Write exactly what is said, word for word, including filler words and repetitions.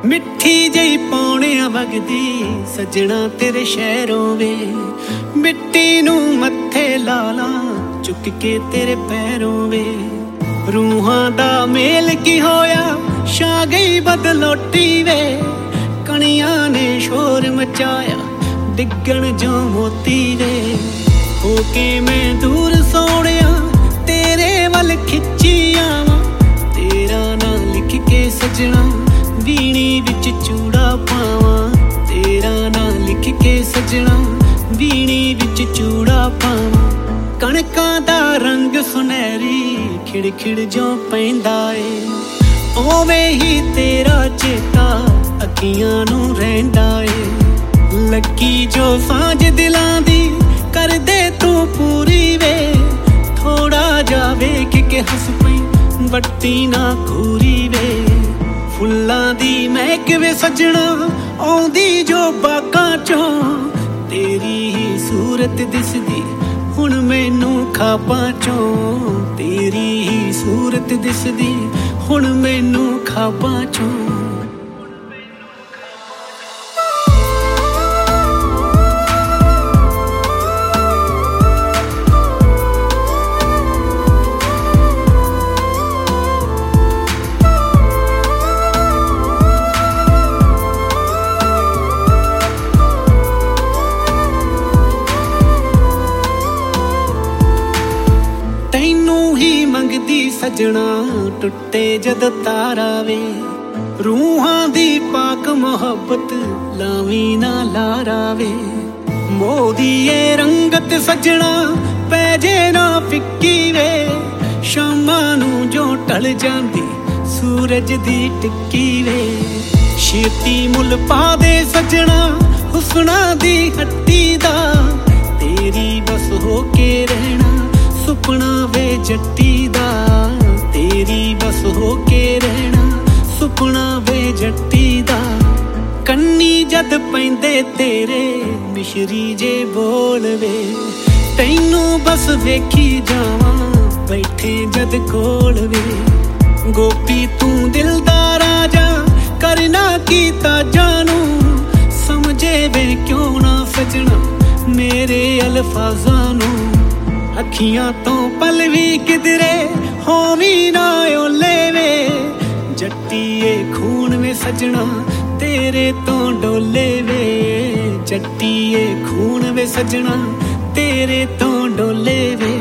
मिठी जही पौणिया वगदी सजना तेरे शहरों वे मिट्टी नू मत्थे लाला चुक के तेरे पैरों वे रूहां दा मेल की होया छा गई बदलोटी वे कणियां ने शोर मचाया डिगण जो मोती वे होके मैं दूर सोनिया तेरे वल खिच्ची आवां तेरा ना लिख के सजना वीणी विच चूड़ा पावां तेरा ना लिख के सजना वीणी विच चूड़ा पावां कणकां दा रंग सुनहरी खिड़ खिड़ जो पैंदा ए ओवें ही तेरा चेता अखियां नू रहिंदा ए लगी जो सांझ दिलां दी कर दे तू पूरी वे थोड़ा जा वेख के हस पई बट्टी ना घूरी वे फुल्लां दी महक वे सजना आउंदी जो बागां चों तेरी ही सूरत दिसदी हुण मैनू ख्वाबां चों तेरी ही सूरत दिसदी हुण मैनू ख्वाबां चों तैनू ही मंगदी सजना टुटे जद तारा वे रूहां दी पाक मोहब्बत लावी ना लारा वे मोदी ये रंगत सजना पैजे ना फिक्की वे शामां नू जो टल जांदी सूरज दी टिक्की वे छेती मुल पा दे सजना हुस्ना दी हट्टी दा तेरी बस होके रहना सुपना वे जट्टी दा तेरी बस होके रहना सुपना वे जट्टी दा कन्नी जद पैंदे तेरे मिश्री जे बोल वे तैनू बस वेखी जावां बैठे जद कोल वे गोपी तू दिल दा राजा करना कीता जानू समझे वे क्यों ना सजना मेरे अल्फाज़ां नू अखियां तो पल भी किधरे होवी ना ओले वे जट्टीए खून में सजना तेरे तो डोले वे जट्टीए खून में सजना तेरे तो डोले वे